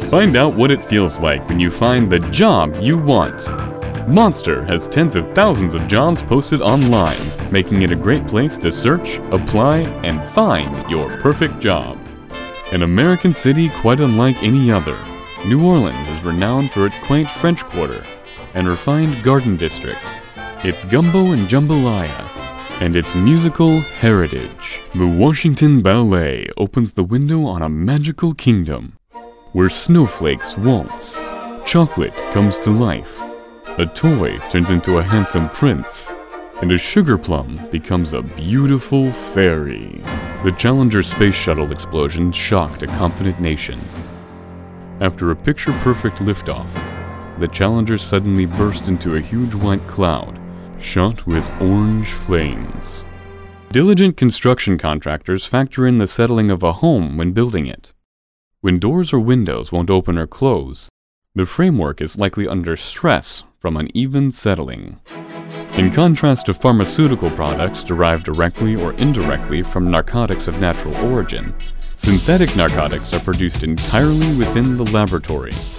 Find out what it feels like when you find the job you want. Monster has tens of thousands of jobs posted online, making it a great place to search, apply, and find your perfect job. An American city quite unlike any other, New Orleans is renowned for its quaint French Quarter and refined Garden District, its gumbo and jambalaya, and its musical heritage. The Washington Ballet opens the window on a magical kingdom, where snowflakes waltz, chocolate comes to life, a toy turns into a handsome prince, and a sugar plum becomes a beautiful fairy. The Challenger space shuttle explosion shocked a confident nation. After a picture-perfect liftoff, the Challenger suddenly burst into a huge white cloud, shot with orange flames. Diligent construction contractors factor in the settling of a home when building it. When doors or windows won't open or close, the framework is likely under stress from uneven settling. In contrast to pharmaceutical products derived directly or indirectly from narcotics of natural origin, synthetic narcotics are produced entirely within the laboratory.